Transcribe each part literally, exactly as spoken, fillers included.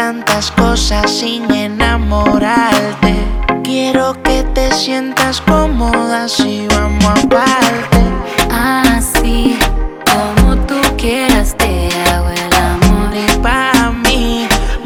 tantas cosas sin enamorarte. Quiero que te sientas cómoda si vamos aparte. Así como tú quieras te hago el amor. Y pa' mí,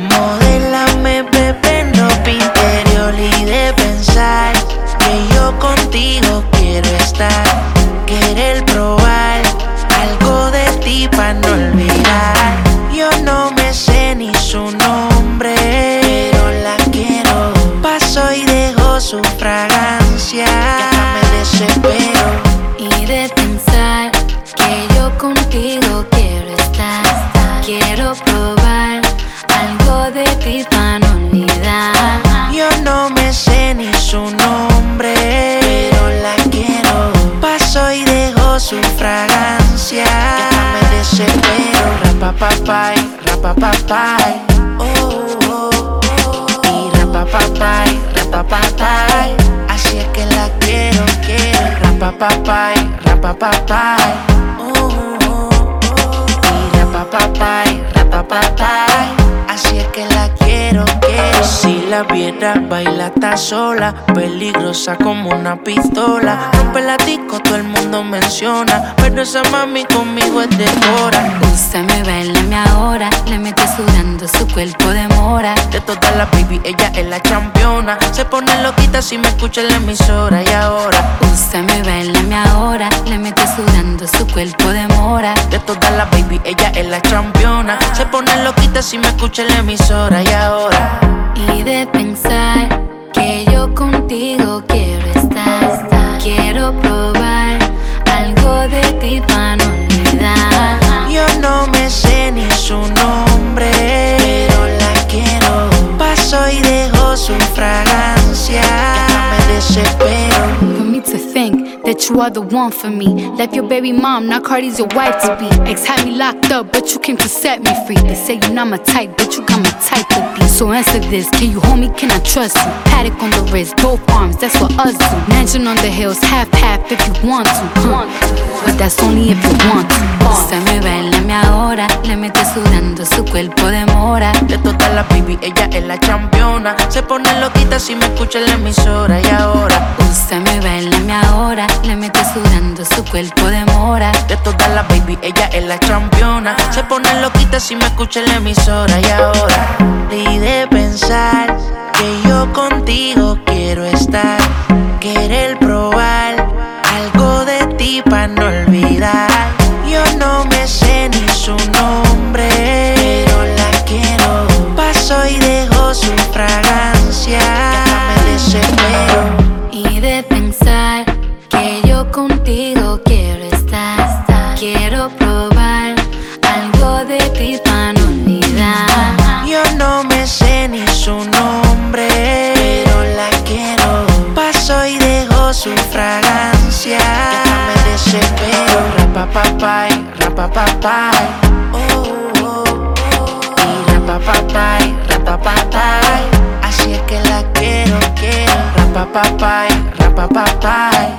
modélame, bebé, ropa interior. Y de pensar que yo contigo quiero estar, querer probar algo de ti pa' no olvidar. Yo no me sé ni su nombre, pero la quiero. Paso y dejo su fragancia, que hasta me desespero. Y de pensar que yo contigo quiero estar, quiero probar algo de ti para no olvidar. Yo no me sé ni su nombre, pero la quiero. Paso y dejo su fragancia, que hasta me desespero. Rapapapay, rapapapay, oh, oh, oh. Y rapapapay, rapapapay, así es que la quiero, quiero. Rapapapay, rapapapay, oh, oh, oh. Y rapapapay, rapapapay, así es que la quiero, quiero. Si la viera, baila está sola, peligrosa como una pistola. Rompe la disco, todo el mundo menciona, pero esa mami conmigo es de hora. Úsame, bailame ahora, le mete sudando su cuerpo de mora. De todas las baby, ella es la campeona. Se pone loquita si me escucha en la emisora. Y ahora, úsame, bailame ahora, le mete sudando su cuerpo de mora. de todas las baby, ella es la campeona. Se pone loquita si me escucha en la emisora. Y ahora, y de pensar que yo contigo quiero estar, quiero probar algo de ti para no olvidar. yo no me sé ni su nombre, pero la quiero. Paso y dejo su fragancia, que hasta me desespero. For me to think that you are the one for me. Left your baby mom, now Cardi's your wife to be. Ex had me locked up, but you came to set me free. They say you're not my type, but you got my type to be. So answer this, can you hold me, can I trust you? Paddock on the wrist, both arms, that's what us do. Mansion on the hills, half-half if you want to, huh? But that's only if you want to. Úsame, bailame ahora, le mete sudando su cuerpo de mora. De todas las baby, ella es la campeona. Se pone loquita si me escucha en la emisora. Y ahora, úsame, bailame ahora, le mete sudando su cuerpo de mora. de todas las baby, ella es la campeona. Se pone loquita si me escucha en la emisora. Y ahora, y de pensar que yo contigo quiero estar, querer probar algo de ti pa' no olvidar. Yo no me sé ni su nombre, pero la quiero. Paso y dejo su fragancia, que hasta me desespero. Y de pensar que yo contigo quiero estar, quiero probar algo de ti para no olvidar. Yo no me sé ni su nombre, pero la quiero. Paso y dejo su fragancia, que hasta me desespero. Rapapapay, rapapapay, oh, oh, oh. Y rapapapay, rapapapay, así es que la quiero, quiero. Rapapapay, rapapapay,